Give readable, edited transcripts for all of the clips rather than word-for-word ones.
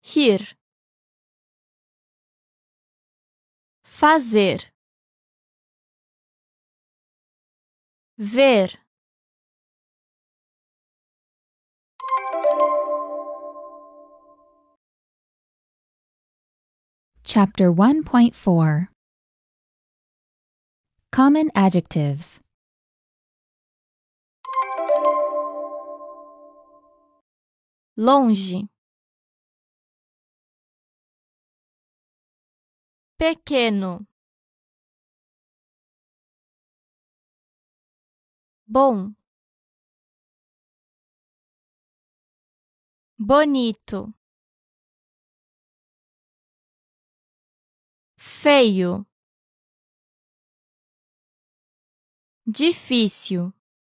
rir, fazer, ver, Chapter 1.4 Common Adjectives. longe, pequeno, bom, bonito, feio, difícil,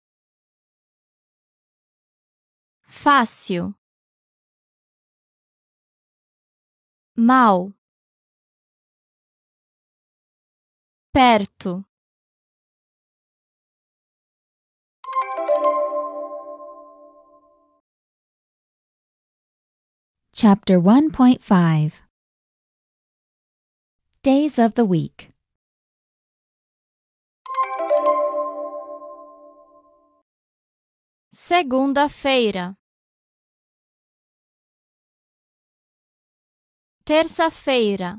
fácil, mal, perto, Chapter 1.5 Days of the Week. segunda-feira, terça-feira,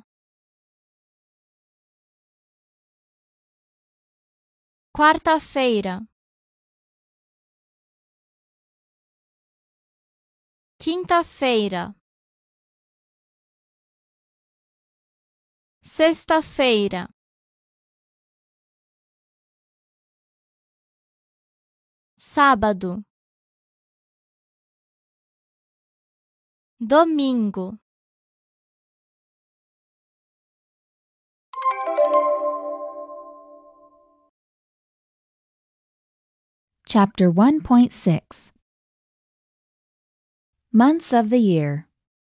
quarta-feira, quinta-feira, sexta-feira, sábado, domingo, Chapter 1.6 Months of the Year.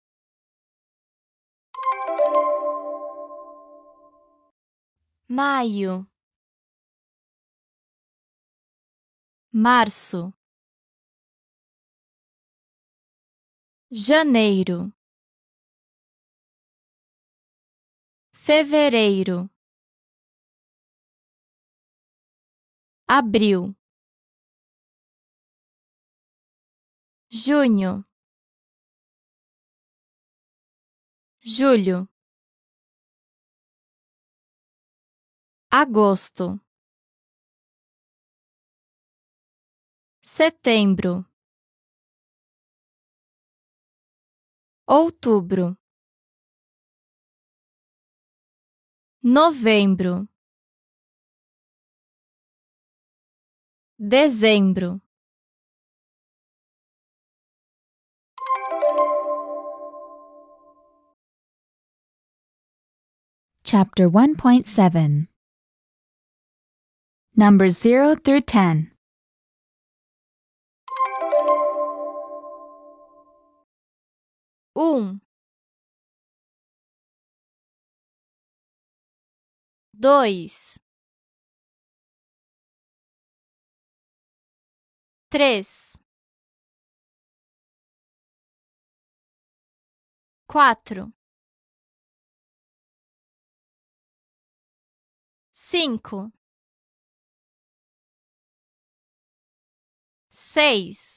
maio, março, janeiro, fevereiro, abril, junho, julho, agosto, setembro, outubro, novembro, dezembro, Chapter 1.7 Numbers 0 through 10. 2, 3, 4, 5, 6,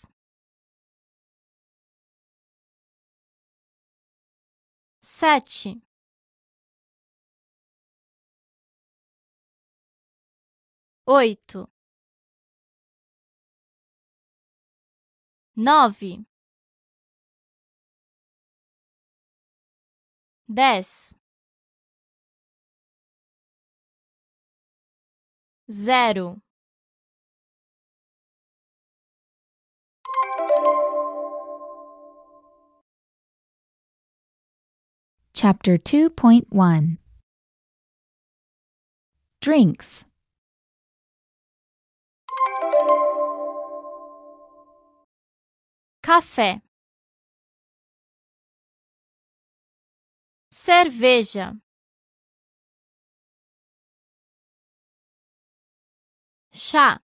7, 8, 9, 10, 0. Chapter 2.1 Drinks. Café, cerveja, chá,